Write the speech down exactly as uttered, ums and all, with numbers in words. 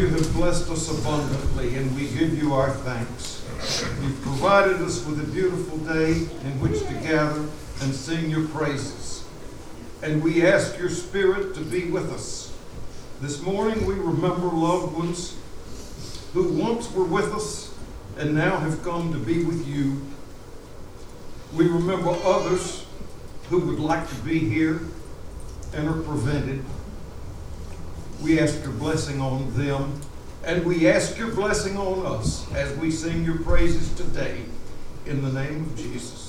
you have blessed us abundantly, and we give you our thanks. You've provided us with a beautiful day in which to gather and sing your praises. And we ask your Spirit to be with us. This morning we remember loved ones who once were with us and now have come to be with you. We remember others who would like to be here and are prevented. We ask your blessing on them, and we ask your blessing on us as we sing your praises today in the name of Jesus.